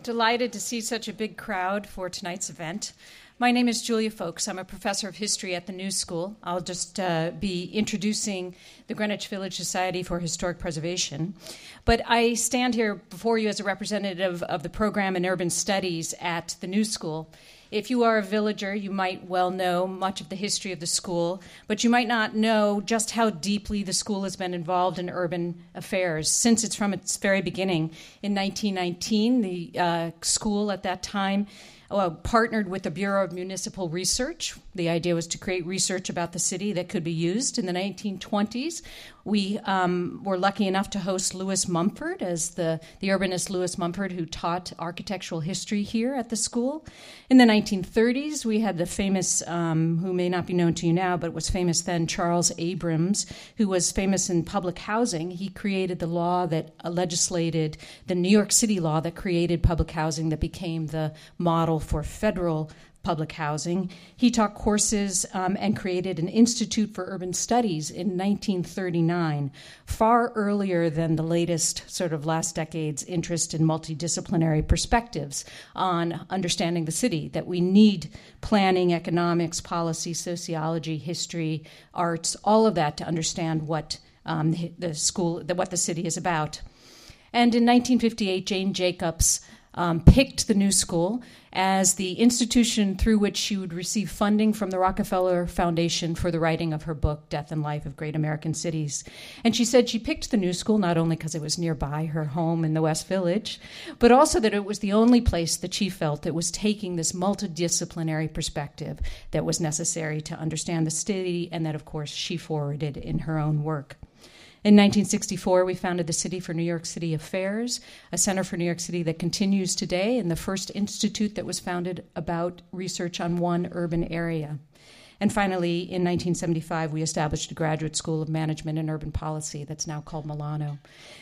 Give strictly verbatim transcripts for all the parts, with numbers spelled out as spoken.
delighted to see such a big crowd for tonight's event. My name is Julia Folks. I'm a professor of history at the New School. I'll just uh, be introducing the Greenwich Village Society for Historic Preservation. But I stand here before you as a representative of the program in urban studies at the New School. If you are a villager, you might well know much of the history of the school, but you might not know just how deeply the school has been involved in urban affairs since it's from its very beginning. In nineteen nineteen, the uh, school at that time Uh, partnered with the Bureau of Municipal Research. The idea was to create research about the city that could be used. In the nineteen twenties, we um, were lucky enough to host Lewis Mumford as the, the urbanist Lewis Mumford, who taught architectural history here at the school. In the nineteen thirties, we had the famous, um, who may not be known to you now, but was famous then, Charles Abrams, who was famous in public housing. He created the law that uh, legislated, the New York City law that created public housing that became the model for federal public housing. He taught courses um, and created an Institute for Urban Studies in nineteen thirty-nine, far earlier than the latest sort of last decade's interest in multidisciplinary perspectives on understanding the city, that we need planning, economics, policy, sociology, history, arts, all of that to understand what um, the, the school, the, what the city is about. And in nineteen fifty-eight, Jane Jacobs Um, picked the New School as the institution through which she would receive funding from the Rockefeller Foundation for the writing of her book, Death and Life of Great American Cities. And she said she picked the New School not only because it was nearby her home in the West Village, but also that it was the only place that she felt that was taking this multidisciplinary perspective that was necessary to understand the city, and that, of course, she forwarded in her own work. In nineteen sixty-four, we founded the City for New York City Affairs, a center for New York City that continues today, and the first institute that was founded about research on one urban area. And finally, in nineteen seventy-five, we established a graduate school of management and urban policy that's now called Milano.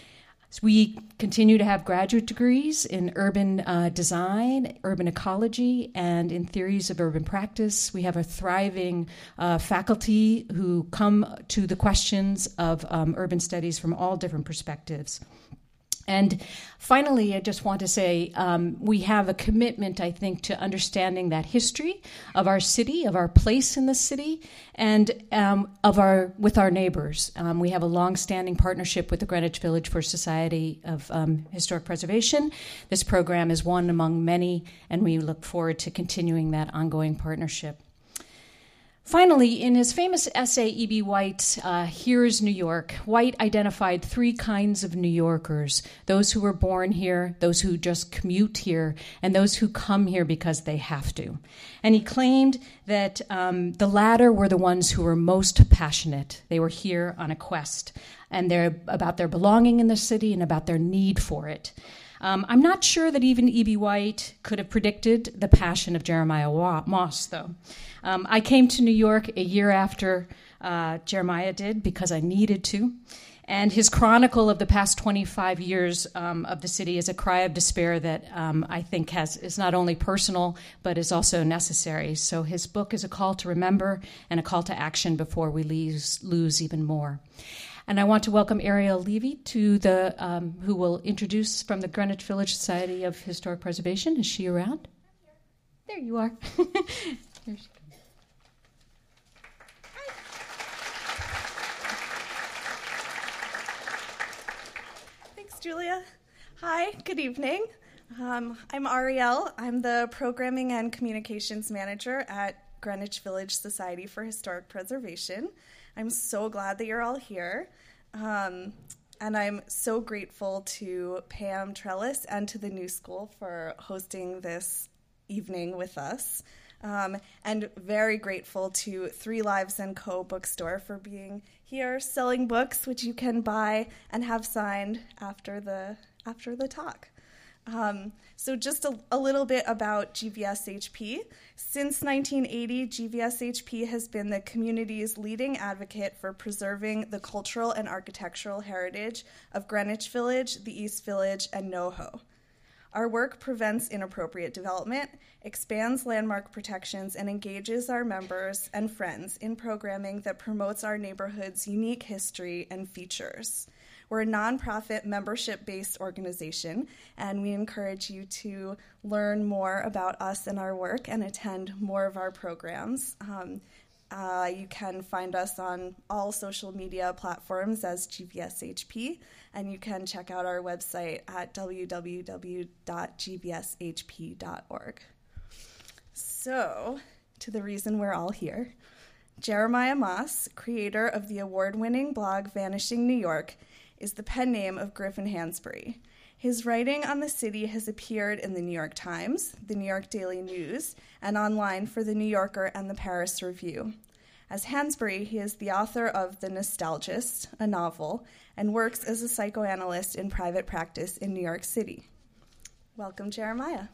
So we continue to have graduate degrees in urban uh, design, urban ecology, and in theories of urban practice. We have a thriving uh, faculty who come to the questions of um, urban studies from all different perspectives. And finally, I just want to say um, we have a commitment, I think, to understanding that history of our city, of our place in the city, and um, of our with our neighbors. Um, we have a long-standing partnership with the Greenwich Village for Society of um, Historic Preservation. This program is one among many, and we look forward to continuing that ongoing partnership. Finally, in his famous essay, E B. White, uh, Here's New York, White identified three kinds of New Yorkers: those who were born here, those who just commute here, and those who come here because they have to. And he claimed that um, the latter were the ones who were most passionate. They were here on a quest, and they're about their belonging in the city and about their need for it. Um, I'm not sure that even E B. White could have predicted the passion of Jeremiah Moss, though. Um, I came to New York a year after uh, Jeremiah did because I needed to. And his chronicle of the past twenty-five years um, of the city is a cry of despair that um, I think has is not only personal, but is also necessary. So his book is a call to remember and a call to action before we lose, lose even more. And I want to welcome Ariel Levy, to the um, who will introduce from the Greenwich Village Society of Historic Preservation. Is she around? There you are. Here she comes. Thanks, Julia. Hi, good evening. Um, I'm Ariel. I'm the Programming and Communications Manager at Greenwich Village Society for Historic Preservation. I'm so glad that you're all here, um, and I'm so grateful to Pam Trellis and to the New School for hosting this evening with us, um, and very grateful to Three Lives and Co. bookstore for being here selling books, which you can buy and have signed after the after the talk. Um, so just a, a little bit about G V S H P. Since nineteen eighty, G V S H P has been the community's leading advocate for preserving the cultural and architectural heritage of Greenwich Village, the East Village, and NoHo. Our work prevents inappropriate development, expands landmark protections, and engages our members and friends in programming that promotes our neighborhood's unique history and features. We're a nonprofit membership-based organization, and we encourage you to learn more about us and our work and attend more of our programs. Um, uh, you can find us on all social media platforms as G V S H P, and you can check out our website at w w w dot g v s h p dot org. So, to the reason we're all here. Jeremiah Moss, creator of the award-winning blog Vanishing New York, is the pen name of Griffin Hansberry. His writing on the city has appeared in the New York Times, the New York Daily News, and online for the New Yorker and the Paris Review. As Hansberry, he is the author of The Nostalgist, a novel, and works as a psychoanalyst in private practice in New York City. Welcome, Jeremiah.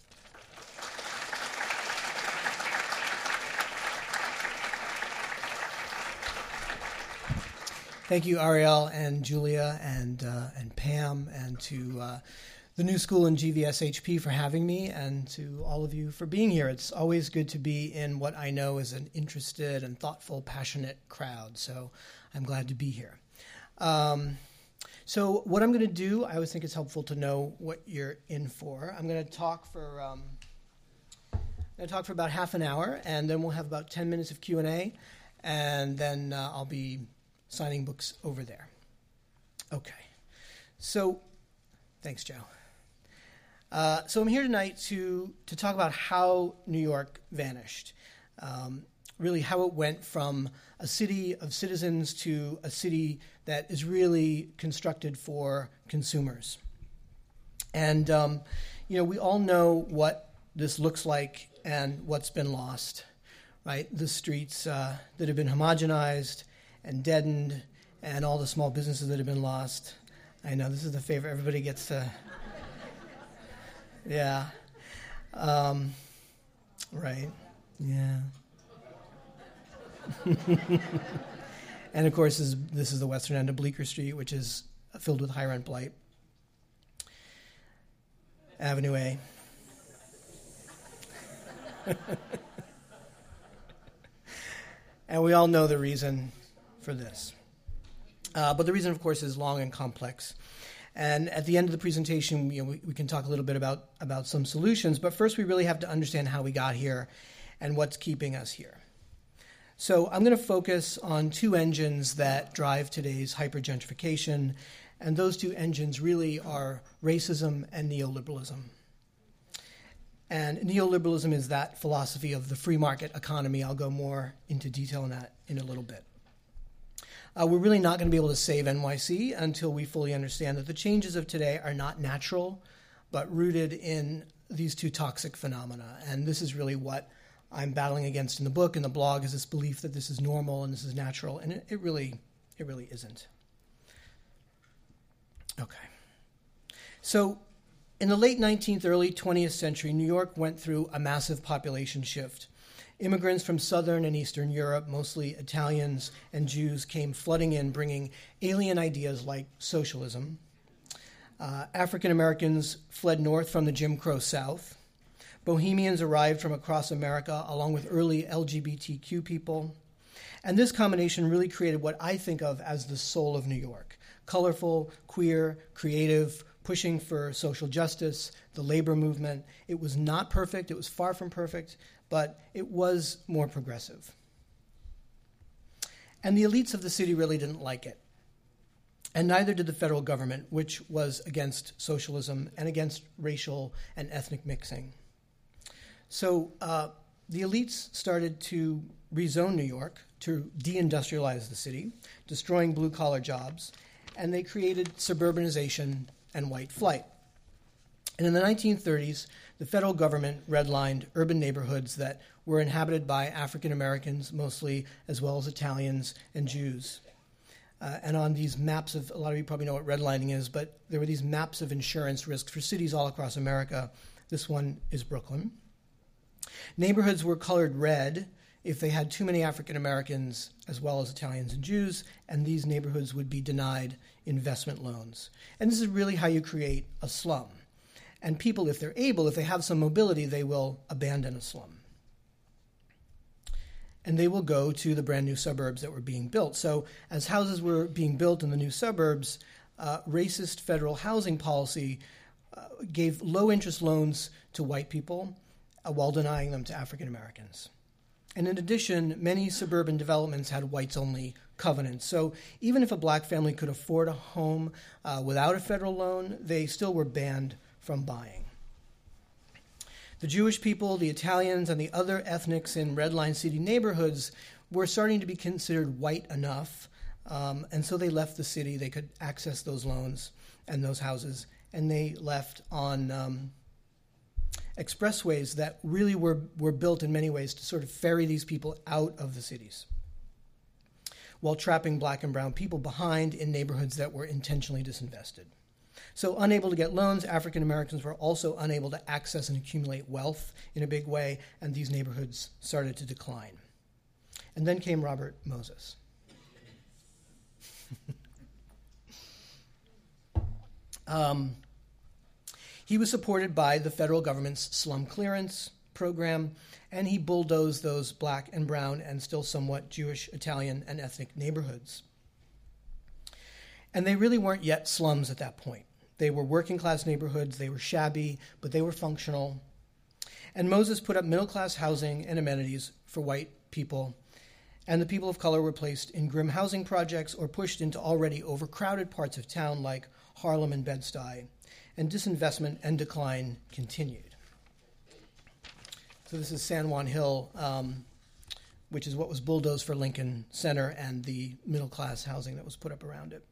Thank you, Ariel and Julia and uh, and Pam, and to uh, the New School and G V S H P for having me, and to all of you for being here. It's always good to be in what I know is an interested and thoughtful, passionate crowd, so I'm glad to be here. Um, so what I'm going to do, I always think it's helpful to know what you're in for. I'm going to talk for um, I'm going to talk for about half an hour, and then we'll have about ten minutes of Q and A, and then uh, I'll be signing books over there. Okay. So, thanks, Joe. Uh, so I'm here tonight to, to talk about how New York vanished. Um, really how it went from a city of citizens to a city that is really constructed for consumers. And, um, you know, we all know what this looks like and what's been lost, right? The streets uh, that have been homogenized and deadened, and all the small businesses that have been lost. I know, this is the favorite. Everybody gets to, yeah. Um, right, yeah. And of course, this is, this is the western end of Bleecker Street, which is filled with high rent blight. Avenue A. And we all know the reason for this. Uh, but the reason, of course, is long and complex. And at the end of the presentation, you know, we, we can talk a little bit about, about some solutions, but first we really have to understand how we got here and what's keeping us here. So I'm going to focus on two engines that drive today's hypergentrification, and those two engines really are racism and neoliberalism. And neoliberalism is that philosophy of the free market economy. I'll go more into detail on that in a little bit. Uh, we're really not going to be able to save N Y C until we fully understand that the changes of today are not natural, but rooted in these two toxic phenomena. And this is really what I'm battling against in the book and the blog, is this belief that this is normal and this is natural, and it, it really, it really isn't. Okay. So in the late nineteenth, early twentieth century, New York went through a massive population shift. Immigrants from Southern and Eastern Europe, mostly Italians and Jews, came flooding in, bringing alien ideas like socialism. Uh, African Americans fled north from the Jim Crow South. Bohemians arrived from across America, along with early L G B T Q people. And this combination really created what I think of as the soul of New York. Colorful, queer, creative, pushing for social justice, the labor movement. It was not perfect. It was far from perfect, but it was more progressive. And the elites of the city really didn't like it. And neither did the federal government, which was against socialism and against racial and ethnic mixing. So uh, the elites started to rezone New York, to deindustrialize the city, destroying blue-collar jobs, and they created suburbanization and white flight. And in the nineteen thirties, the federal government redlined urban neighborhoods that were inhabited by African Americans mostly, as well as Italians and Jews. Uh, and on these maps of, a lot of you probably know what redlining is, but there were these maps of insurance risks for cities all across America. This one is Brooklyn. Neighborhoods were colored red if they had too many African Americans as well as Italians and Jews, and these neighborhoods would be denied investment loans. And this is really how you create a slum. And people, if they're able, if they have some mobility, they will abandon a slum. And they will go to the brand new suburbs that were being built. So as houses were being built in the new suburbs, uh, racist federal housing policy uh, gave low-interest loans to white people uh, while denying them to African Americans. And in addition, many suburban developments had whites-only covenants. So even if a black family could afford a home uh, without a federal loan, they still were banned from buying. The Jewish people, the Italians, and the other ethnics in Red Line City neighborhoods were starting to be considered white enough, um, and so they left the city. They could access those loans and those houses, and they left on um, expressways that really were, were built in many ways to sort of ferry these people out of the cities, while trapping black and brown people behind in neighborhoods that were intentionally disinvested. So unable to get loans, African Americans were also unable to access and accumulate wealth in a big way, and these neighborhoods started to decline. And then came Robert Moses. um, he was supported by the federal government's slum clearance program, and he bulldozed those black and brown and still somewhat Jewish, Italian, and ethnic neighborhoods. And they really weren't yet slums at that point. They were working-class neighborhoods. They were shabby, but they were functional. And Moses put up middle-class housing and amenities for white people, and the people of color were placed in grim housing projects or pushed into already overcrowded parts of town like Harlem and Bed-Stuy, and disinvestment and decline continued. So this is San Juan Hill, um, which is what was bulldozed for Lincoln Center and the middle-class housing that was put up around it.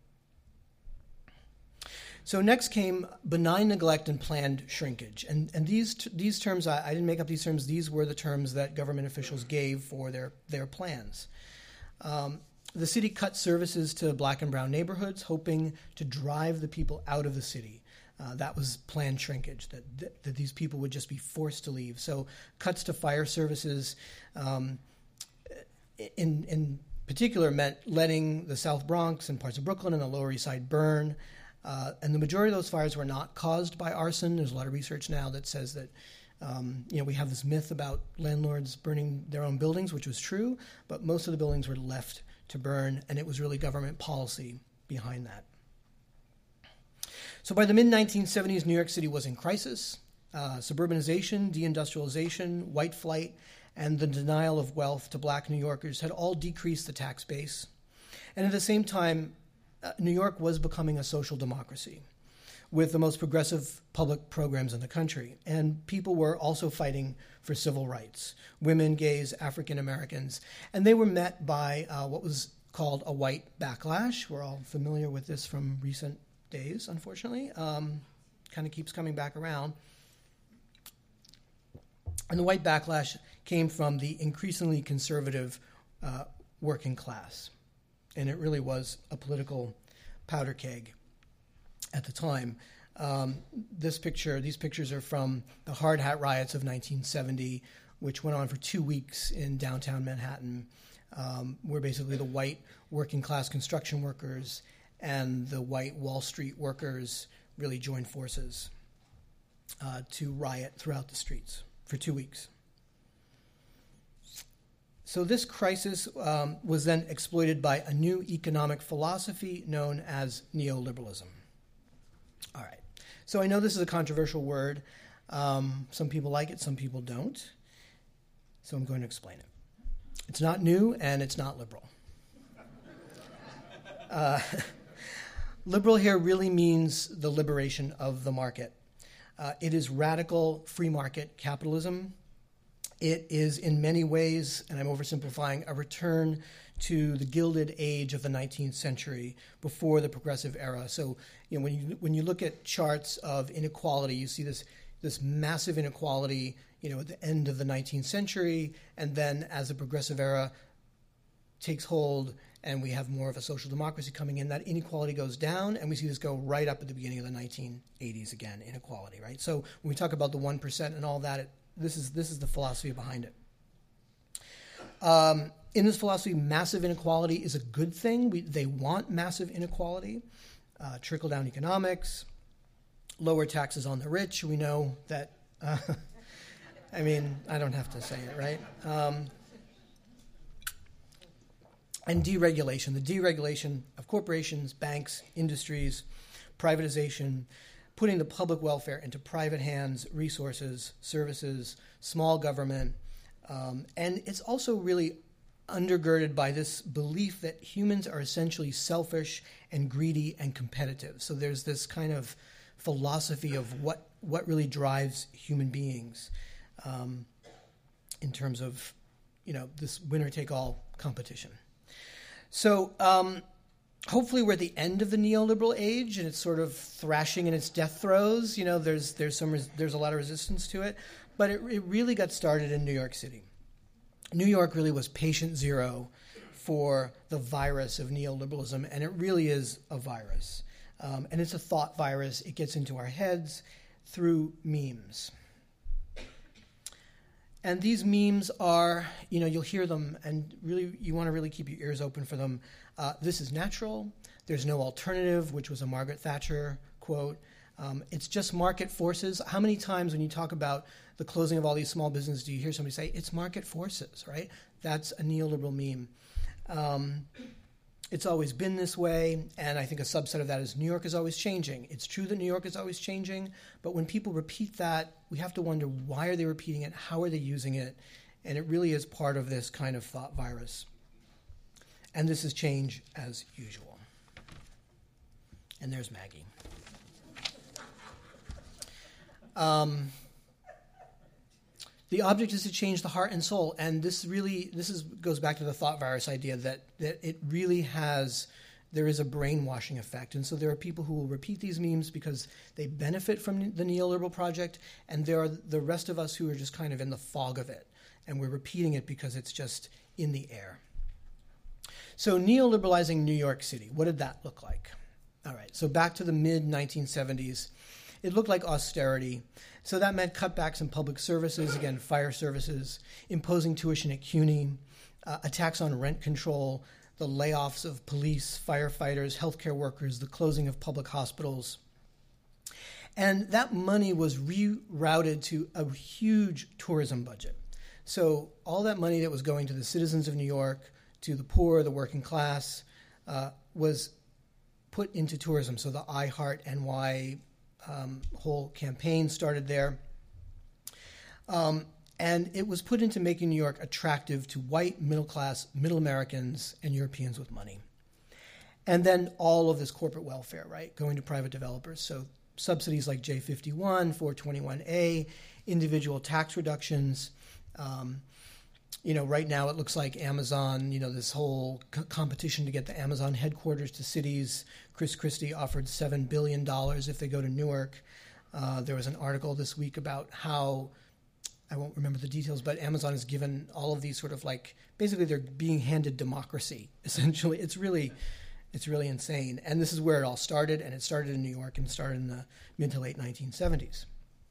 So next came benign neglect and planned shrinkage. And, and these t- these terms, I, I didn't make up these terms, these were the terms that government officials gave for their, their plans. Um, the city cut services to black and brown neighborhoods, hoping to drive the people out of the city. Uh, that was planned shrinkage, that, that, that these people would just be forced to leave. So cuts to fire services um, in, in particular meant letting the South Bronx and parts of Brooklyn and the Lower East Side burn. Uh, and the majority of those fires were not caused by arson. There's a lot of research now that says that, um, you know, we have this myth about landlords burning their own buildings, which was true, but most of the buildings were left to burn, and it was really government policy behind that. So by the mid nineteen seventies, New York City was in crisis. Uh, suburbanization, deindustrialization, white flight, and the denial of wealth to black New Yorkers had all decreased the tax base. And at the same time, Uh, New York was becoming a social democracy with the most progressive public programs in the country. And people were also fighting for civil rights, women, gays, African Americans. And they were met by uh, what was called a white backlash. We're all familiar with this from recent days, unfortunately. Um, kind of keeps coming back around. And the white backlash came from the increasingly conservative uh, working class. And it really was a political powder keg at the time. Um, this picture, these pictures are from the Hard Hat riots of nineteen seventy, which went on for two weeks in downtown Manhattan, um, where basically the white working class construction workers and the white Wall Street workers really joined forces uh, to riot throughout the streets for two weeks. So this crisis um, was then exploited by a new economic philosophy known as neoliberalism. All right. So I know this is a controversial word. Um, some people like it, some people don't. So I'm going to explain it. It's not new, and it's not liberal. Uh, liberal here really means the liberation of the market. Uh, it is radical free market capitalism. It is in many ways, and I'm oversimplifying, a return to the Gilded Age of the nineteenth century before the Progressive Era. So, you know, when you when you look at charts of inequality, you see this this massive inequality, you know, at the end of the nineteenth century, and then as the Progressive Era takes hold and we have more of a social democracy coming in, that inequality goes down, and we see this go right up at the beginning of the nineteen eighties again, inequality, right? So when we talk about the one percent and all that, it, This is this is the philosophy behind it. Um, in this philosophy, massive inequality is a good thing. We, they want massive inequality, uh, trickle-down economics, lower taxes on the rich. We know that, uh, I mean, I don't have to say it, right? Um, and deregulation, the deregulation of corporations, banks, industries, privatization, putting the public welfare into private hands, resources, services, small government. Um, and it's also really undergirded by this belief that humans are essentially selfish and greedy and competitive. So there's this kind of philosophy of what, what really drives human beings um, in terms of, you know, this winner-take-all competition. So um, hopefully we're at the end of the neoliberal age, and it's sort of thrashing in its death throes. You know, there's there's some res- there's a lot of resistance to it, but it, it really got started in New York City. New York really was patient zero for the virus of neoliberalism, and it really is a virus. Um, and it's a thought virus. It gets into our heads through memes. And these memes are, you know, you'll hear them, and really, you want to really keep your ears open for them. Uh, this is natural. There's no alternative, which was a Margaret Thatcher quote. Um, it's just market forces. How many times when you talk about the closing of all these small businesses do you hear somebody say, it's market forces, right? That's a neoliberal meme. Um, it's always been this way, and I think a subset of that is New York is always changing. It's true that New York is always changing, but when people repeat that, we have to wonder, why are they repeating it? How are they using it? And it really is part of this kind of thought virus. And this is change as usual. And there's Maggie. Um, the object is to change the heart and soul, and this really this is goes back to the thought virus idea that that it really has there is a brainwashing effect, and so there are people who will repeat these memes because they benefit from the neoliberal project, and there are the rest of us who are just kind of in the fog of it, and we're repeating it because it's just in the air. So neoliberalizing New York City, what did that look like? All right, so back to the mid nineteen seventies. It looked like austerity. So that meant cutbacks in public services, again, fire services, imposing tuition at CUNY, uh, attacks on rent control, the layoffs of police, firefighters, healthcare workers, the closing of public hospitals. And that money was rerouted to a huge tourism budget. So all that money that was going to the citizens of New York, to the poor, the working class, uh, was put into tourism. So the I Heart N Y Um, whole campaign started there. Um, and it was put into making New York attractive to white, middle-class, middle Americans and Europeans with money. And then all of this corporate welfare, right, going to private developers. So subsidies like J fifty-one, four twenty-one A, individual tax reductions. Um, you know, right now it looks like Amazon, you know, this whole c- competition to get the Amazon headquarters to cities. Chris Christie offered seven billion dollars if they go to Newark. Uh, there was an article this week about how, I won't remember the details, but Amazon has given all of these sort of like, basically they're being handed democracy, essentially. It's really, it's really insane. And this is where it all started, and it started in New York and started in the mid to late nineteen seventies.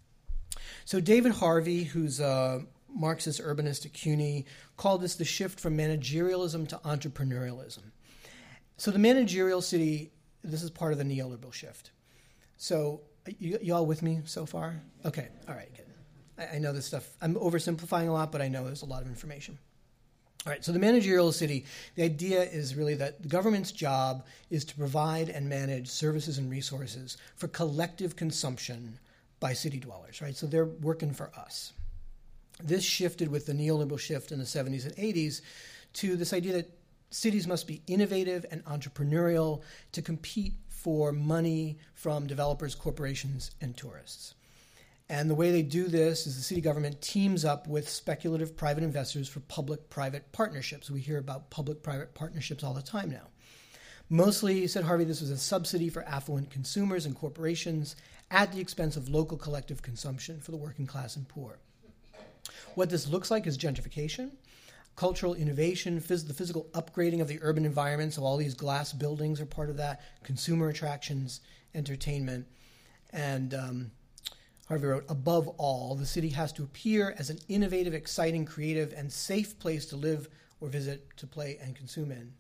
So David Harvey, who's a Marxist urbanist at CUNY, called this the shift from managerialism to entrepreneurialism. So the managerial city, this is part of the neoliberal shift. So you, you all with me so far? Okay, all right, good. I, I know this stuff. I'm oversimplifying a lot, but I know there's a lot of information. All right, so the managerial city, the idea is really that the government's job is to provide and manage services and resources for collective consumption by city dwellers, right? So they're working for us. This shifted with the neoliberal shift in the seventies and eighties to this idea that cities must be innovative and entrepreneurial to compete for money from developers, corporations, and tourists. And the way they do this is the city government teams up with speculative private investors for public-private partnerships. We hear about public-private partnerships all the time now. Mostly, said Harvey, this was a subsidy for affluent consumers and corporations at the expense of local collective consumption for the working class and poor. What this looks like is gentrification, cultural innovation, phys- the physical upgrading of the urban environment, so all these glass buildings are part of that, consumer attractions, entertainment. And um, Harvey wrote, above all, the city has to appear as an innovative, exciting, creative, and safe place to live or visit, to play, and consume in.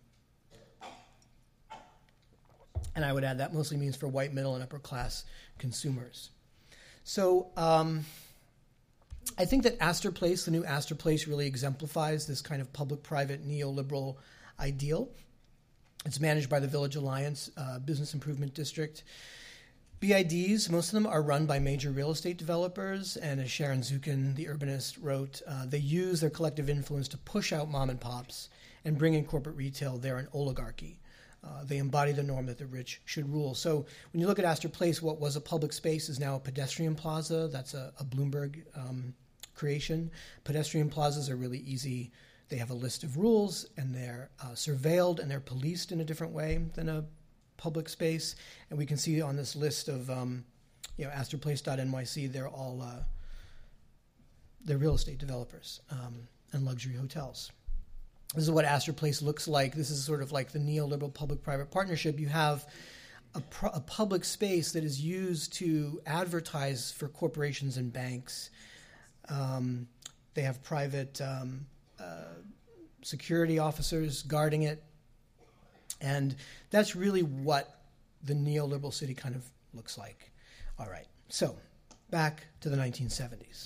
And I would add that mostly means for white, middle, and upper class consumers. So um, I think that Astor Place, the new Astor Place, really exemplifies this kind of public-private neoliberal ideal. It's managed by the Village Alliance uh, Business Improvement District. B I Ds, most of them are run by major real estate developers, and as Sharon Zukin, the urbanist, wrote, uh, they use their collective influence to push out mom and pops and bring in corporate retail. They're an oligarchy. Uh, they embody the norm that the rich should rule. So when you look at Astor Place, what was a public space is now a pedestrian plaza. That's a, a Bloomberg um, creation. Pedestrian plazas are really easy. They have a list of rules, and they're uh, surveilled, and they're policed in a different way than a public space. And we can see on this list of, um, you know, astor place dot N Y C, they're all uh, they're real estate developers um, and luxury hotels. This is what Astor Place looks like. This is sort of like the neoliberal public-private partnership. You have a, pro- a public space that is used to advertise for corporations and banks. Um, they have private um, uh, security officers guarding it. And that's really what the neoliberal city kind of looks like. All right, so back to the nineteen seventies.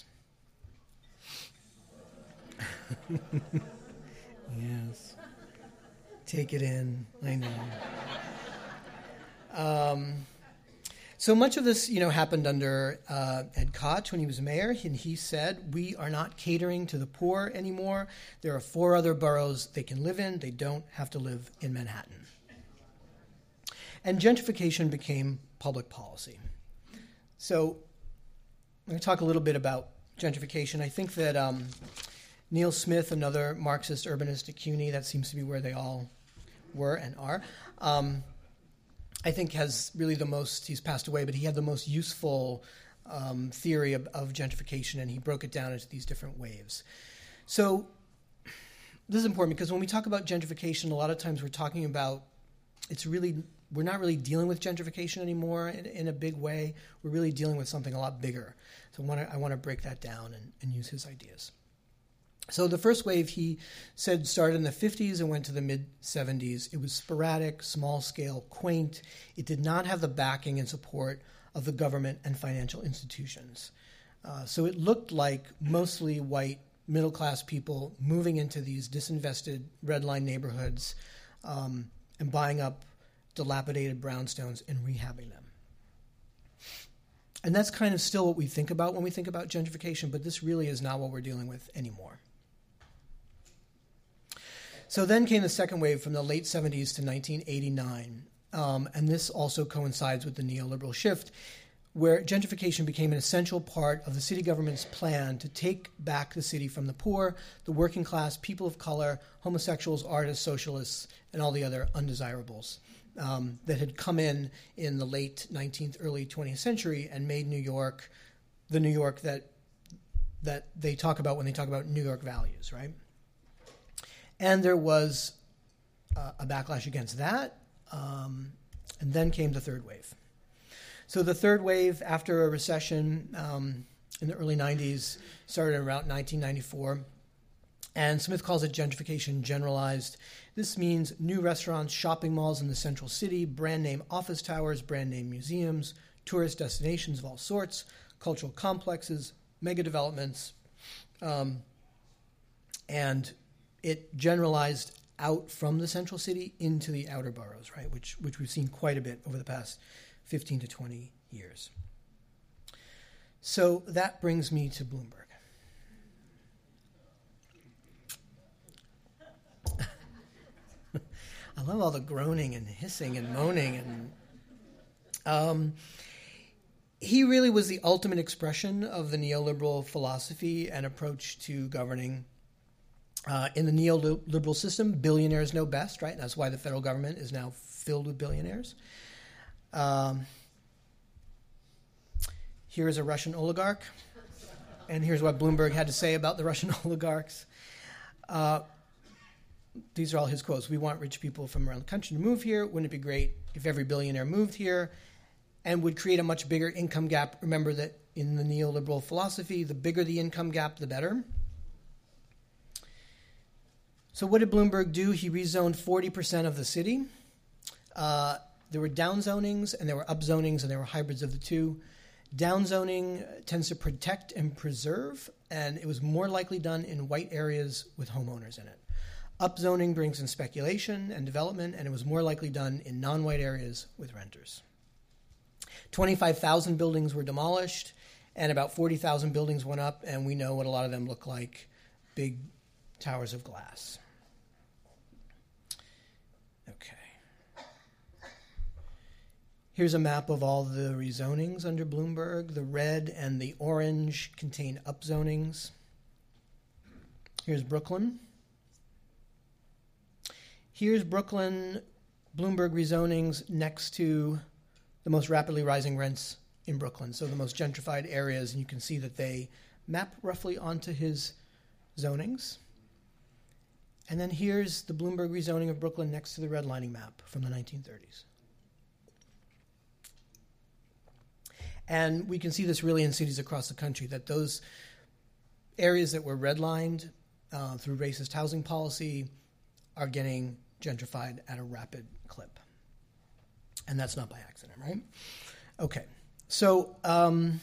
Yes. Take it in. I know. Um, so much of this, you know, happened under uh, Ed Koch when he was mayor, and he said, we are not catering to the poor anymore. There are four other boroughs they can live in. They don't have to live in Manhattan. And gentrification became public policy. So I'm going to talk a little bit about gentrification. I think that um, Neil Smith, another Marxist urbanist at CUNY, that seems to be where they all were and are, um, I think has really the most, he's passed away, but he had the most useful um, theory of, of gentrification, and he broke it down into these different waves. So this is important because when we talk about gentrification, a lot of times we're talking about, it's really, we're not really dealing with gentrification anymore in, in a big way. We're really dealing with something a lot bigger. So I want to I want to break that down and, and use his ideas. So the first wave, he said, started in the fifties and went to the mid-seventies. It was sporadic, small-scale, quaint. It did not have the backing and support of the government and financial institutions. Uh, so it looked like mostly white, middle-class people moving into these disinvested red line neighborhoods um, and buying up dilapidated brownstones and rehabbing them. And that's kind of still what we think about when we think about gentrification, but this really is not what we're dealing with anymore. So then came the second wave from the late seventies to nineteen eighty-nine, um, and this also coincides with the neoliberal shift, where gentrification became an essential part of the city government's plan to take back the city from the poor, the working class, people of color, homosexuals, artists, socialists, and all the other undesirables um, that had come in in the late nineteenth, early twentieth century and made New York the New York that that they talk about when they talk about New York values, right? And there was uh, a backlash against that, um, and then came the third wave. So the third wave, after a recession um, in the early nineties, started around nineteen ninety-four, and Smith calls it gentrification generalized. This means new restaurants, shopping malls in the central city, brand-name office towers, brand-name museums, tourist destinations of all sorts, cultural complexes, mega developments, um, and it generalized out from the central city into the outer boroughs, right, which which we've seen quite a bit over the past fifteen to twenty years. So that brings me to Bloomberg. I love all the groaning and hissing and moaning. and um, He really was the ultimate expression of the neoliberal philosophy and approach to governing. Uh, in the neoliberal system, billionaires know best, right? That's why the federal government is now filled with billionaires. Um, here is a Russian oligarch, and here's what Bloomberg had to say about the Russian oligarchs. Uh, these are all his quotes. We want rich people from around the country to move here. Wouldn't it be great if every billionaire moved here and would create a much bigger income gap? Remember that in the neoliberal philosophy, the bigger the income gap, the better. So what did Bloomberg do? He rezoned forty percent of the city. Uh, there were downzonings and there were upzonings and there were hybrids of the two. Downzoning tends to protect and preserve, and it was more likely done in white areas with homeowners in it. Upzoning brings in speculation and development, and it was more likely done in non-white areas with renters. twenty-five thousand buildings were demolished, and about forty thousand buildings went up, and we know what a lot of them look like, big towers of glass. Okay. Here's a map of all the rezonings under Bloomberg. The red and the orange contain upzonings. Here's Brooklyn. Here's Brooklyn, Bloomberg rezonings next to the most rapidly rising rents in Brooklyn, so the most gentrified areas, and you can see that they map roughly onto his zonings. And then here's the Bloomberg rezoning of Brooklyn next to the redlining map from the nineteen thirties. And we can see this really in cities across the country, that those areas that were redlined uh, through racist housing policy are getting gentrified at a rapid clip. And that's not by accident, right? Okay, so um,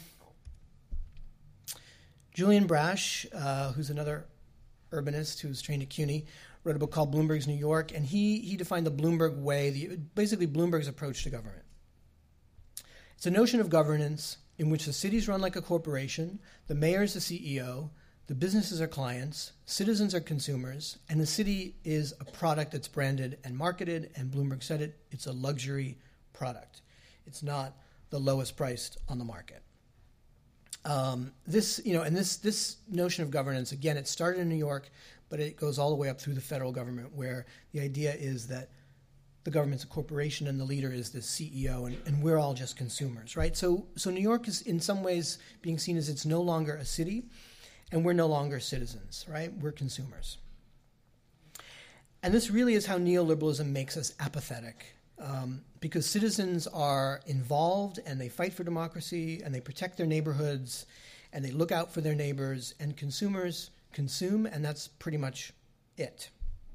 Julian Brash, uh, who's another urbanist who's trained at CUNY, wrote a book called Bloomberg's New York, and he he defined the Bloomberg way, the, basically Bloomberg's approach to government. It's a notion of governance in which the city's run like a corporation, the mayor is the C E O, the businesses are clients, citizens are consumers, and the city is a product that's branded and marketed, and Bloomberg said it, it's a luxury product. It's not the lowest priced on the market. Um, this, you know, and this this notion of governance, again, it started in New York, but it goes all the way up through the federal government, where the idea is that the government's a corporation and the leader is the C E O, and, and we're all just consumers, right? So, so New York is in some ways being seen as it's no longer a city, and we're no longer citizens, right? We're consumers. And this really is how neoliberalism makes us apathetic, um, because citizens are involved and they fight for democracy and they protect their neighborhoods and they look out for their neighbors, and consumers consume, and that's pretty much it.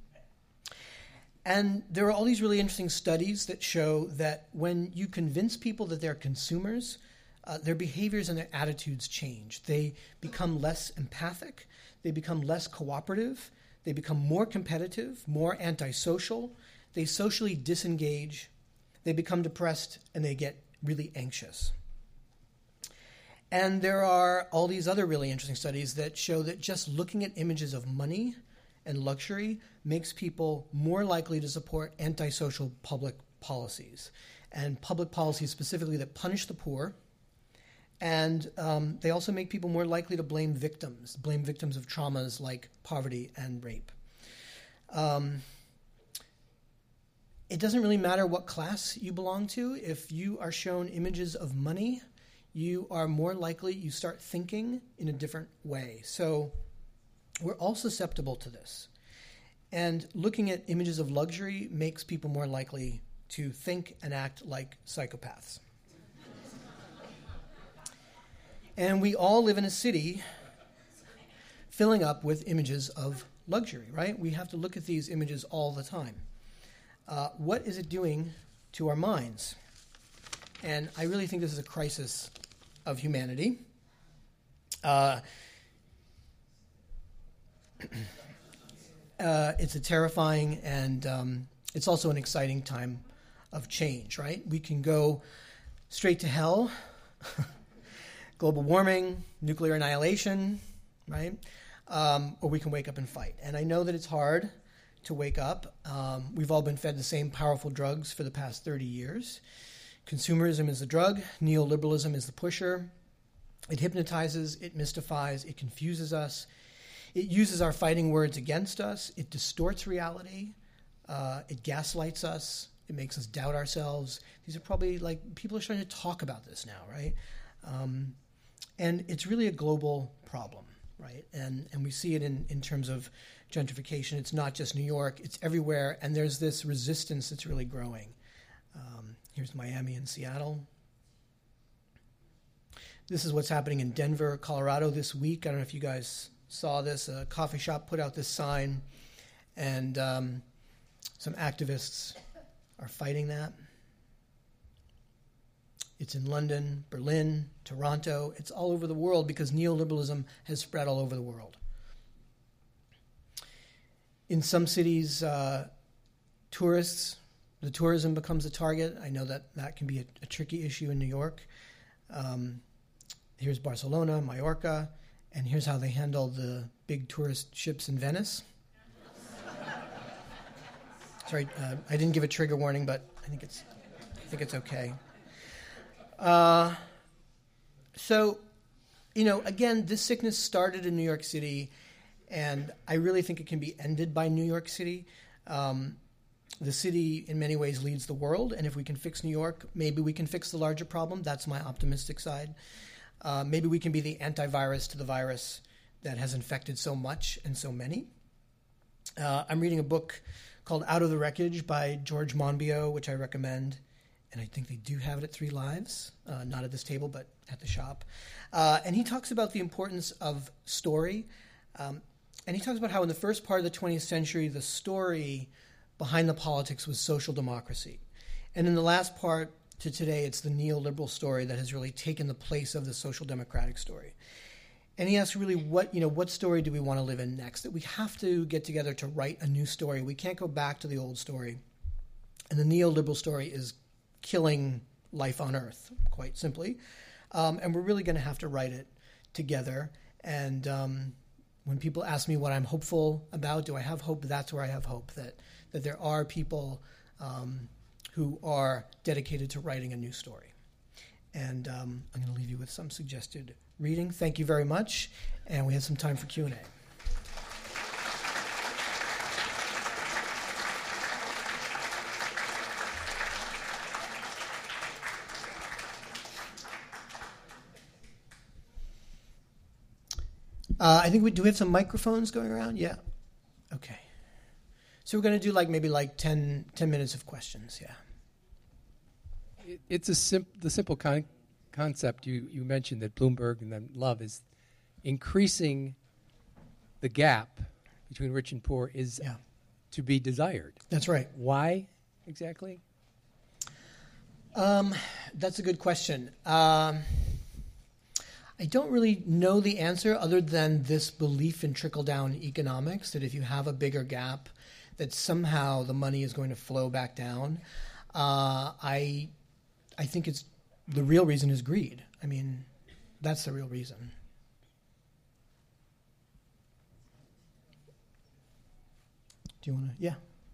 And there are all these really interesting studies that show that when you convince people that they're consumers, Uh, their behaviors and their attitudes change. They become less empathic. They become less cooperative. They become more competitive, more antisocial. They socially disengage. They become depressed, and they get really anxious. And there are all these other really interesting studies that show that just looking at images of money and luxury makes people more likely to support antisocial public policies, and public policies specifically that punish the poor. And um, they also make people more likely to blame victims, blame victims of traumas like poverty and rape. Um, it doesn't really matter what class you belong to. If you are shown images of money, you are more likely, you start thinking in a different way. So we're all susceptible to this. And looking at images of luxury makes people more likely to think and act like psychopaths. And we all live in a city filling up with images of luxury, right? We have to look at these images all the time. Uh, what is it doing to our minds? And I really think this is a crisis of humanity. Uh, uh, it's a terrifying and um, it's also an exciting time of change, right? We can go straight to hell. Global warming, nuclear annihilation, right? Um, or we can wake up and fight. And I know that it's hard to wake up. Um, we've all been fed the same powerful drugs for the past thirty years. Consumerism is the drug. Neoliberalism is the pusher. It hypnotizes, it mystifies, it confuses us. It uses our fighting words against us. It distorts reality. Uh, it gaslights us. It makes us doubt ourselves. These are probably like, people are starting to talk about this now, right? Um, And it's really a global problem, right? And and we see it in, in terms of gentrification. It's not just New York, it's everywhere, and there's this resistance that's really growing. Um, here's Miami and Seattle. This is what's happening in Denver, Colorado this week. I don't know if you guys saw this. A coffee shop put out this sign, and um, some activists are fighting that. It's in London, Berlin, Toronto. It's all over the world because neoliberalism has spread all over the world. in some cities, uh, tourists, the tourism becomes a target. I know that that can be a, a tricky issue in New York. Um, here's Barcelona, Mallorca, and here's how they handle the big tourist ships in Venice. Sorry, uh, I didn't give a trigger warning, but I think it's, I think it's okay. Uh, so, you know, again, this sickness started in New York City, and I really think it can be ended by New York City. Um, the city, in many ways, leads the world, and if we can fix New York, maybe we can fix the larger problem. That's my optimistic side. Uh, maybe we can be the antivirus to the virus that has infected so much and so many. Uh, I'm reading a book called Out of the Wreckage by George Monbiot, which I recommend. And I think they do have it at Three Lives, uh, not at this table, but at the shop. Uh, and he talks about the importance of story. Um, and he talks about how in the first part of the twentieth century, the story behind the politics was social democracy. And in the last part to today, it's the neoliberal story that has really taken the place of the social democratic story. And he asks really, what, you know, what story do we want to live in next? That we have to get together to write a new story. We can't go back to the old story. And the neoliberal story is killing life on Earth, quite simply. Um, and we're really going to have to write it together. And um, when people ask me what I'm hopeful about, do I have hope? That's where I have hope, that, that there are people um, who are dedicated to writing a new story. And um, I'm going to leave you with some suggested reading. Thank you very much. And we have some time for Q and A. Uh, I think we do we have some microphones going around? Yeah. Okay. So we're going to do like maybe like ten, ten minutes of questions. Yeah. It, it's a sim- the simple con- concept you, you mentioned that Bloomberg and then Love is increasing the gap between rich and poor is yeah. to be desired. That's right. Why exactly? Um, that's a good question. Um, I don't really know the answer other than this belief in trickle-down economics, that if you have a bigger gap, that somehow the money is going to flow back down. Uh, I, I think it's the real reason is greed. I mean, that's the real reason. Do you want to? Yeah.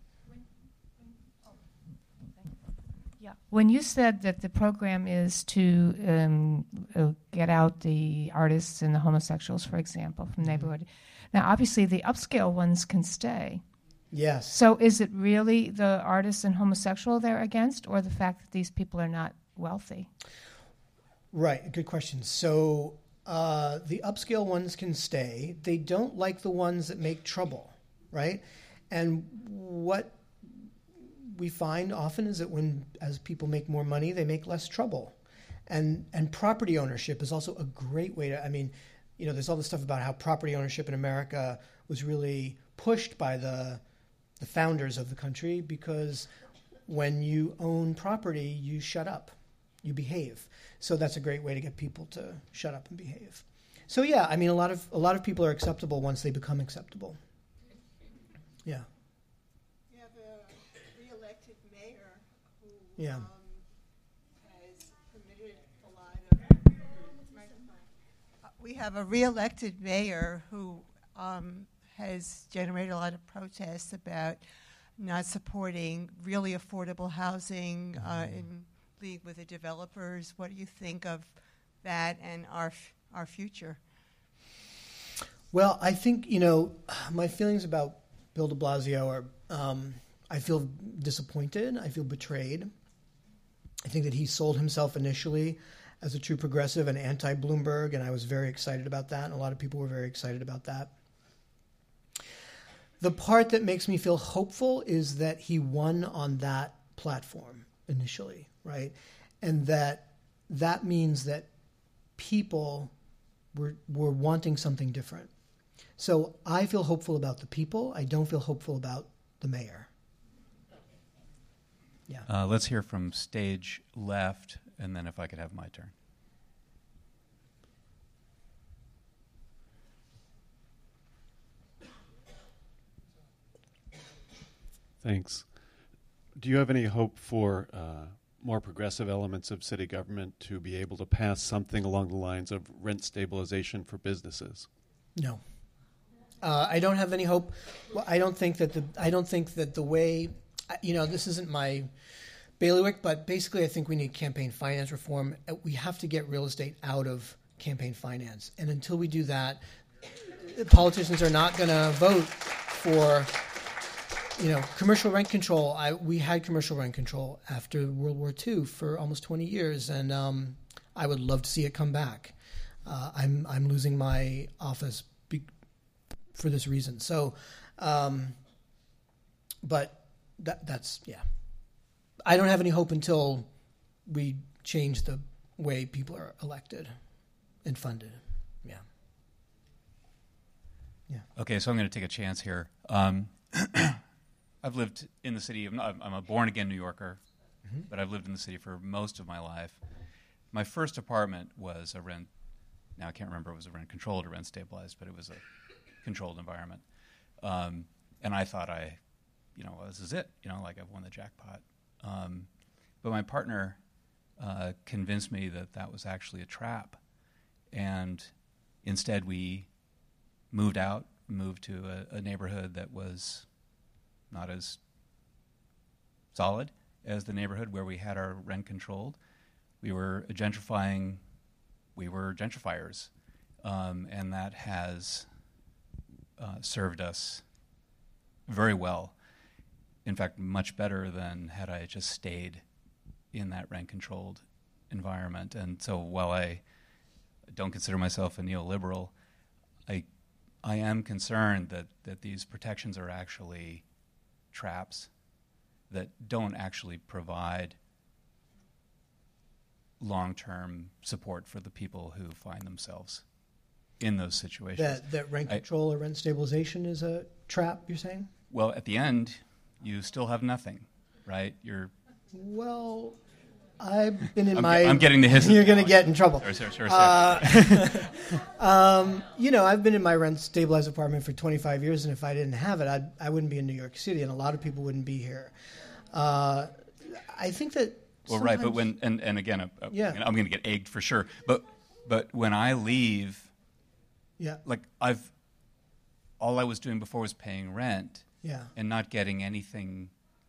Yeah. When you said that the program is to um, uh, get out the artists and the homosexuals, for example, from the neighborhood, now obviously the upscale ones can stay. Yes. So is it really the artists and homosexual they're against, or the fact that these people are not wealthy? Right. Good question. So uh, the upscale ones can stay. They don't like the ones that make trouble, right? And what we find often is that when, as people make more money, they make less trouble. And and property ownership is also a great way to, I mean, you know, there's all this stuff about how property ownership in America was really pushed by the the founders of the country, because when you own property, you shut up, you behave. So that's a great way to get people to shut up and behave. So yeah, I mean, a lot of a lot of people are acceptable once they become acceptable. Yeah. We have a re-elected mayor who Yeah. um, has permitted a lot of. Uh, we have a re-elected mayor who um, has generated a lot of protests about not supporting really affordable housing uh, in league with the developers. What do you think of that and our f- our future? Well, I think, you know, my feelings about Bill de Blasio are, um, I feel disappointed. I feel betrayed. I think that he sold himself initially as a true progressive and anti-Bloomberg, and I was very excited about that, and a lot of people were very excited about that. The part that makes me feel hopeful is that he won on that platform initially, right? And that that means that people were were wanting something different. So I feel hopeful about the people. I don't feel hopeful about the mayor. Yeah. Uh, let's hear from stage left, and then if I could have my turn. Thanks. Do you have any hope for uh, more progressive elements of city government to be able to pass something along the lines of rent stabilization for businesses? No. Uh, I don't have any hope. Well, I don't think that the I don't think that the way, you know, this isn't my bailiwick, but basically I think we need campaign finance reform. We have to get real estate out of campaign finance. And until we do that, politicians are not going to vote for, you know, commercial rent control. I, we had commercial rent control after World War Two for almost twenty years, and um, I would love to see it come back. Uh, I'm I'm losing my office be- for this reason. So, um, but that that's yeah. I don't have any hope until we change the way people are elected and funded. Yeah. Yeah. Okay, so I'm going to take a chance here. Um, I've lived in the city. Of, I'm a born-again New Yorker, mm-hmm. but I've lived in the city for most of my life. My first apartment was a rent. Now I can't remember if it was a rent controlled or rent stabilized, but it was a controlled environment. Um, and I thought I, you know, well, this is it. You know, like I've won the jackpot. Um, but my partner uh, convinced me that that was actually a trap, and instead we moved out, moved to a, a neighborhood that was not as solid as the neighborhood where we had our rent controlled. We were gentrifying, we were gentrifiers, um, and that has uh, served us very well. In fact, much better than had I just stayed in that rent-controlled environment. And so while I don't consider myself a neoliberal, I I am concerned that, that these protections are actually traps that don't actually provide long-term support for the people who find themselves in those situations. That, that rent control I, or rent stabilization is a trap, you're saying? Well, at the end, you still have nothing, right? You're well. I've been in I'm my. Ge- I'm getting the history. You're going to get in trouble. Sure, sure, sure. Uh, um, you know, I've been in my rent stabilized apartment for twenty-five years, and if I didn't have it, I'd, I wouldn't be in New York City, and a lot of people wouldn't be here. Uh, I think that. Well, right, but when and, and again, uh, yeah. I'm going to get egged for sure. But but when I leave, yeah, like I've, all I was doing before was paying rent. Yeah. And not getting anything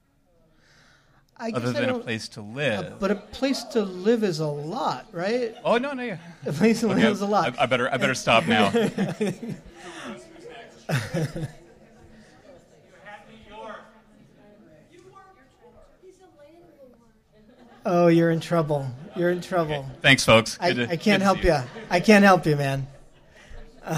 I other guess than I a place to live. Uh, but a place to live is a lot, right? Oh no, no, yeah. A place to okay, live is a lot. I, I better, I better stop now. Oh, you're in trouble. You're in trouble. Okay. Thanks, folks. I, to, I can't help you. you. I can't help you, man. Uh,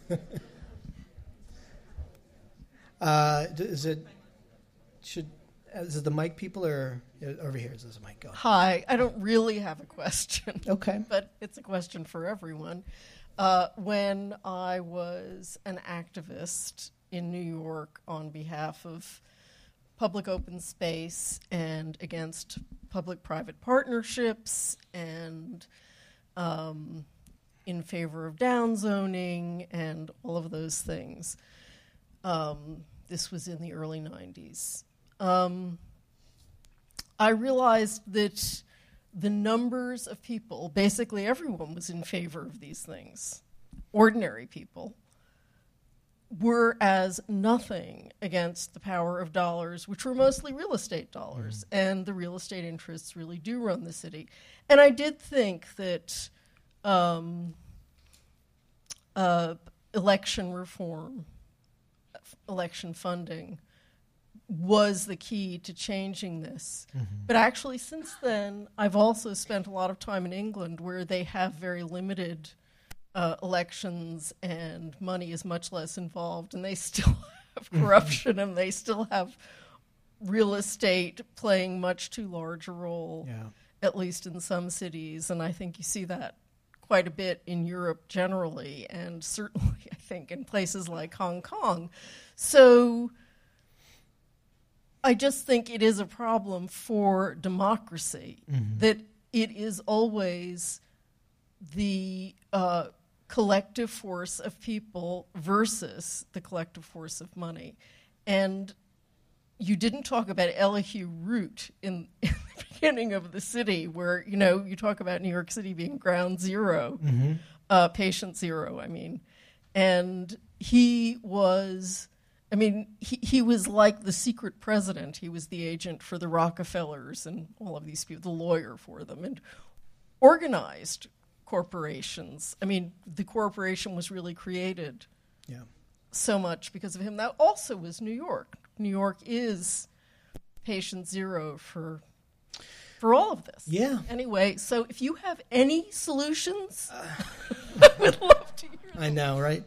Uh, is it should is it the mic people or over here? Is this a mic going? Hi, I don't really have a question. Okay, but it's a question for everyone. Uh, when I was an activist in New York on behalf of public open space and against public-private partnerships and um, in favor of downzoning and all of those things. Um, this was in the early nineties. Um, I realized that the numbers of people, basically everyone was in favor of these things, ordinary people, were as nothing against the power of dollars, which were mostly real estate dollars, mm. and the real estate interests really do run the city. And I did think that um, uh, election reform, election funding was the key to changing this. Mm-hmm. But actually, since then, I've also spent a lot of time in England where they have very limited uh, elections and money is much less involved, and they still have corruption and they still have real estate playing much too large a role, yeah. at least in some cities. And I think you see that quite a bit in Europe generally, and certainly, I think, in places like Hong Kong. So I just think it is a problem for democracy, mm-hmm. that it is always the uh, collective force of people versus the collective force of money. And you didn't talk about Elihu Root in, in the beginning of the city, where, you know, you talk about New York City being ground zero, mm-hmm. uh, patient zero, I mean. And he was, I mean, he, he was like the secret president. He was the agent for the Rockefellers and all of these people, the lawyer for them, and organized corporations. I mean, the corporation was really created yeah. so much because of him. That also was New York. New York is patient zero for for all of this. Yeah. Anyway, so if you have any solutions, uh, I would love to hear them. I know, right?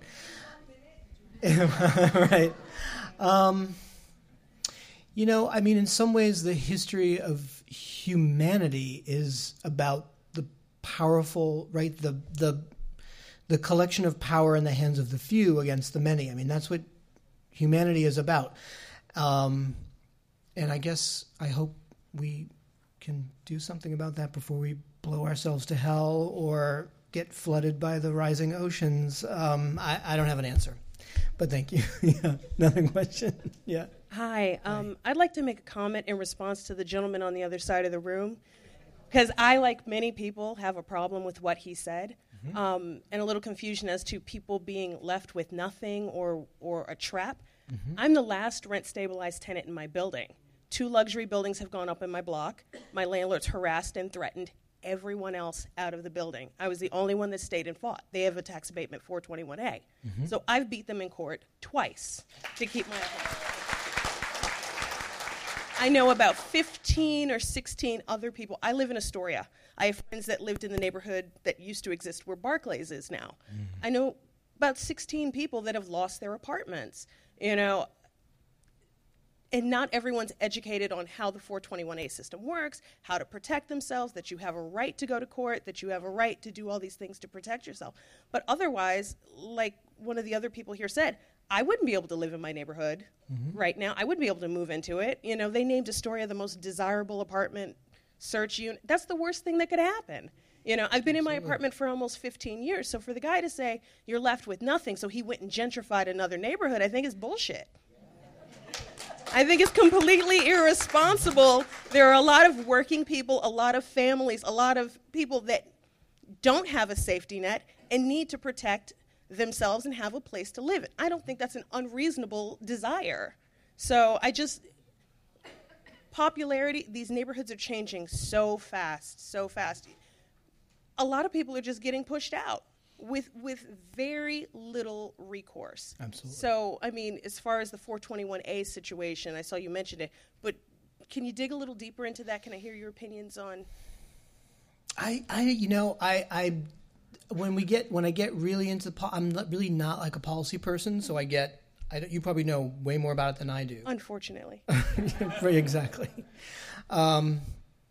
Right. Um, you know, I mean, in some ways, the history of humanity is about the powerful, right? The the the collection of power in the hands of the few against the many. I mean, that's what humanity is about. Um, and I guess I hope we can do something about that before we blow ourselves to hell or get flooded by the rising oceans. Um, I, I don't have an answer, but thank you. Yeah, another question. Yeah. Hi. Um, Hi. I'd like to make a comment in response to the gentleman on the other side of the room, because I, like many people, have a problem with what he said, mm-hmm. um, and a little confusion as to people being left with nothing or, or a trap. Mm-hmm. I'm the last rent-stabilized tenant in my building. Two luxury buildings have gone up in my block. My landlord's harassed and threatened everyone else out of the building. I was the only one that stayed and fought. They have a tax abatement four twenty-one A. Mm-hmm. So I've beat them in court twice to keep my apartment. I know about fifteen or sixteen other people. I live in Astoria. I have friends that lived in the neighborhood that used to exist where Barclays is now. Mm-hmm. I know about sixteen people that have lost their apartments, you know. And not everyone's educated on how the four twenty-one A system works, how to protect themselves, that you have a right to go to court, that you have a right to do all these things to protect yourself. But otherwise, like one of the other people here said, I wouldn't be able to live in my neighborhood mm-hmm. right now. I wouldn't be able to move into it. You know, they named Astoria the most desirable apartment search unit. That's the worst thing that could happen. You know, I've been in my apartment for almost fifteen years. So for the guy to say you're left with nothing, so he went and gentrified another neighborhood, I think is bullshit. I think it's completely irresponsible. There are a lot of working people, a lot of families, a lot of people that don't have a safety net and need to protect themselves and have a place to live in. I don't think that's an unreasonable desire. So I just, popularity, these neighborhoods are changing so fast, so fast. A lot of people are just getting pushed out with with very little recourse. Absolutely. So, I mean, as far as the four twenty-one A situation, I saw you mentioned it, but can you dig a little deeper into that? Can I hear your opinions on? I, I you know, I, I, when we get, when I get really into, po- I'm not, really not like a policy person, so I get, I don't, you probably know way more about it than I do. Unfortunately. Right, exactly. Um,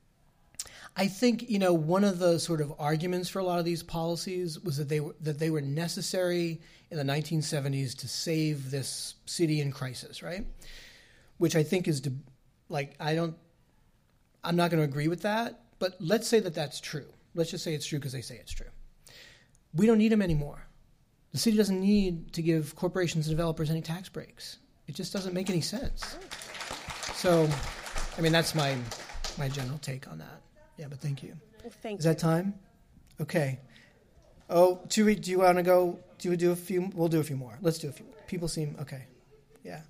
I think, you know, one of the sort of arguments for a lot of these policies was that they were, that they were necessary in the nineteen seventies to save this city in crisis, right? Which I think is, de- like, I don't, I'm not going to agree with that, but let's say that that's true. Let's just say it's true because they say it's true. We don't need them anymore. The city doesn't need to give corporations and developers any tax breaks. It just doesn't make any sense. So, I mean, that's my my general take on that. Yeah, but thank you. Well, thank Is you. that time? Okay. Oh, do we, do you want to go? Do we do a few? We'll do a few more. Let's do a few. People seem okay. Yeah.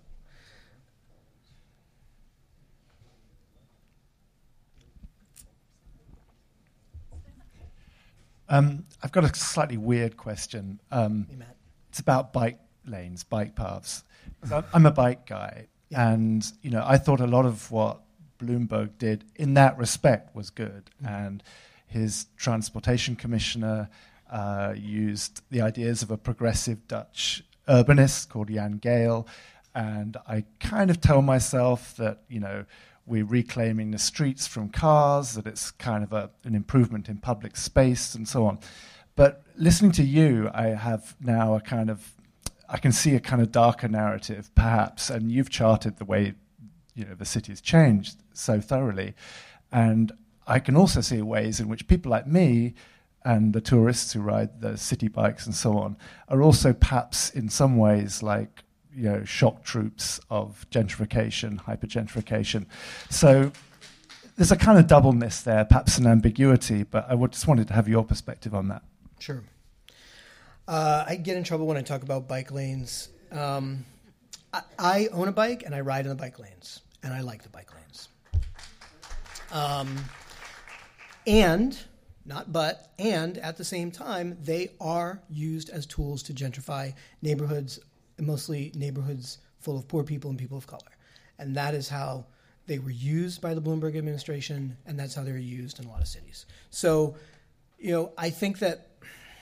Um, I've got a slightly weird question. Um, Hey, Matt. it's about bike lanes, bike paths. So I'm a bike guy, Yeah. and you know, I thought a lot of what Bloomberg did in that respect was good, Mm-hmm. and his transportation commissioner uh, used the ideas of a progressive Dutch urbanist called Jan Gale, and I kind of tell myself that, you know, we're reclaiming the streets from cars, that it's kind of a, an improvement in public space and so on. But listening to you, I have now a kind of, I can see a kind of darker narrative perhaps, and you've charted the way, you know, the city's changed so thoroughly. And I can also see ways in which people like me and the tourists who ride the city bikes and so on are also perhaps in some ways like you know, shock troops of gentrification, hyper-gentrification. So there's a kind of doubleness there, perhaps an ambiguity, but I would just wanted to have your perspective on that. Sure. Uh, I get in trouble when I talk about bike lanes. Um, I, I own a bike, and I ride in the bike lanes, and I like the bike lanes. Um, and, not but, and at the same time, they are used as tools to gentrify neighborhoods, mostly neighborhoods full of poor people and people of color. And that is how they were used by the Bloomberg administration, and that's how they were used in a lot of cities. So, you know, I think that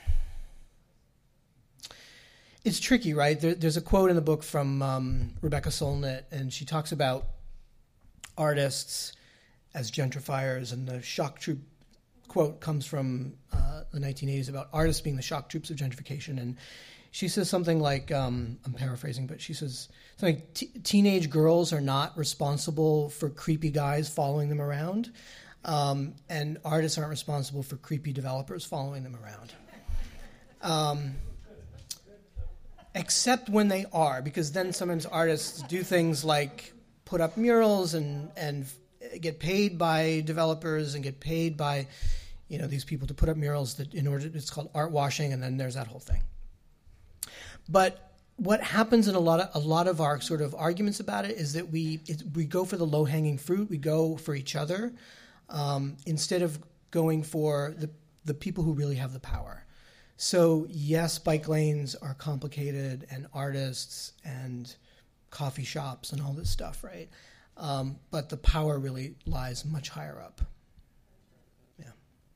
it's tricky, right? There, there's a quote in the book from um, Rebecca Solnit, and she talks about artists as gentrifiers, and the shock troop quote comes from uh, the nineteen eighties about artists being the shock troops of gentrification. And she says something like, um, I'm paraphrasing, but she says something like, T- teenage girls are not responsible for creepy guys following them around, um, and artists aren't responsible for creepy developers following them around. Um, except when they are, because then sometimes artists do things like put up murals and, and get paid by developers and get paid by, you know, these people to put up murals that in order, it's called art washing, and then there's that whole thing. But what happens in a lot of a lot of our sort of arguments about it is that we it, we go for the low hanging fruit, we go for each other, um, instead of going for the the people who really have the power. So yes, bike lanes are complicated, and artists and coffee shops and all this stuff, right? Um, but the power really lies much higher up. Yeah.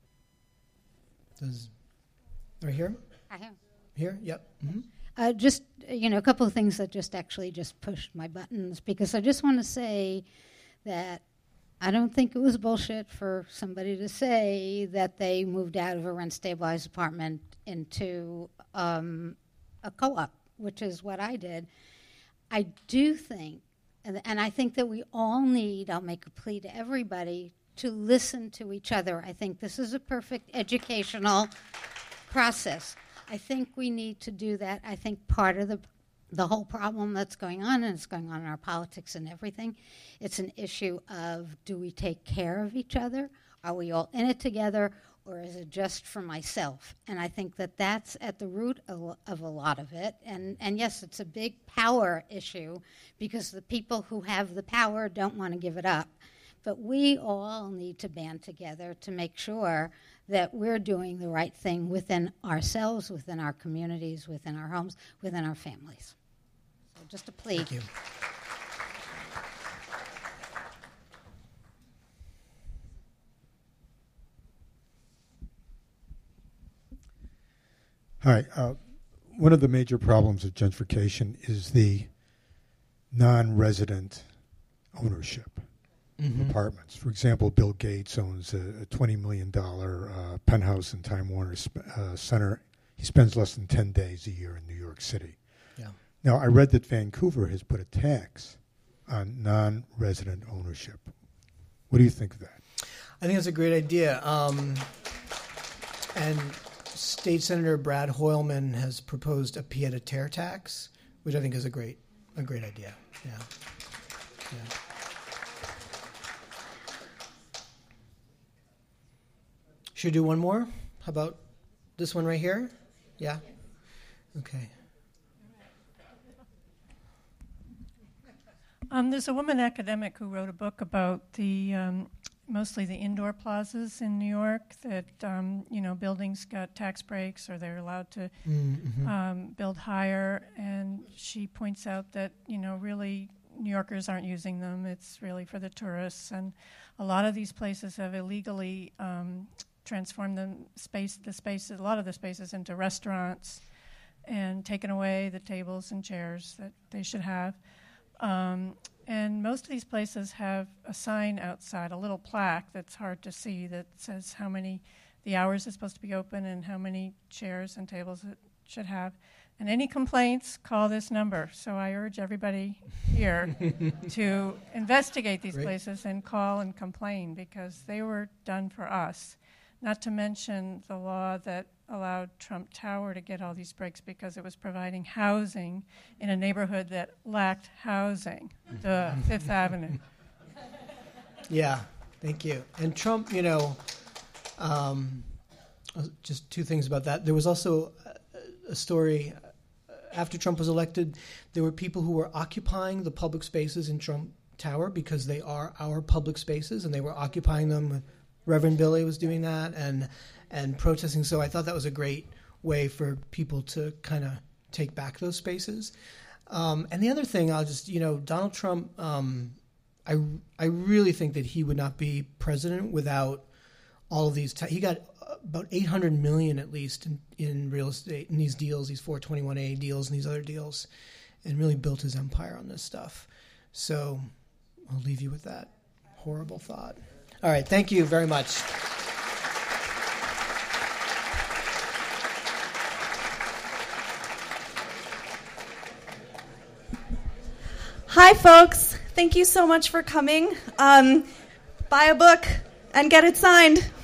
Does right here? I have. Here? Yep. Mm-hmm. Uh, just, you know, a couple of things that just actually just pushed my buttons, because I just want to say that I don't think it was bullshit for somebody to say that they moved out of a rent-stabilized apartment into um, a co-op, which is what I did. I do think, and, and I think that we all need, I'll make a plea to everybody, to listen to each other. I think this is a perfect educational process. I think we need to do that. I think part of the the whole problem that's going on, and it's going on in our politics and everything, it's an issue of, do we take care of each other? Are we all in it together, or is it just for myself? And I think that that's at the root of, of a lot of it. And, and yes, it's a big power issue, because the people who have the power don't want to give it up. But we all need to band together to make sure that we're doing the right thing within ourselves, within our communities, within our homes, within our families. So just a plea. Thank you. Hi. Uh, one of the major problems of gentrification is the non-resident ownership. Mm-hmm. Apartments. For example, Bill Gates owns a, a twenty million dollars uh, penthouse in Time Warner sp- uh, Center. He spends less than ten days a year in New York City. Yeah. Now, I read that Vancouver has put a tax on non-resident ownership. What do you think of that? I think that's a great idea. Um, and State Senator Brad Hoylman has proposed a pied-à-terre tax, which I think is a great, a great idea. Yeah. Yeah. Should we do one more? How about this one right here? Yeah? Okay. Um, there's a woman academic who wrote a book about the um, mostly the indoor plazas in New York that, um, you know, buildings got tax breaks or they're allowed to mm-hmm. um, build higher. And she points out that, you know, really New Yorkers aren't using them. It's really for the tourists. And a lot of these places have illegally um, transformed the space, the spaces, a lot of the spaces into restaurants, and taken away the tables and chairs that they should have. Um, and most of these places have a sign outside, a little plaque that's hard to see that says how many, the hours it's supposed to be open and how many chairs and tables it should have. And any complaints, call this number. So I urge everybody here to investigate these Great. places and call and complain, because they were done for us. Not to mention the law that allowed Trump Tower to get all these breaks because it was providing housing in a neighborhood that lacked housing, the Fifth Avenue. Yeah, thank you. And Trump, you know, um, just two things about that. There was also a, a story after Trump was elected. There were people who were occupying the public spaces in Trump Tower because they are our public spaces, and they were occupying them. Reverend Billy was doing that and and protesting. So I thought that was a great way for people to kind of take back those spaces. Um, and the other thing, I'll just, you know, Donald Trump, um, I, I really think that he would not be president without all of these. T- he got about eight hundred million dollars at least in, in real estate, in these deals, these four twenty-one A deals and these other deals, and really built his empire on this stuff. So I'll leave you with that horrible thought. All right, thank you very much. Hi, folks. Thank you so much for coming. Um, buy a book and get it signed.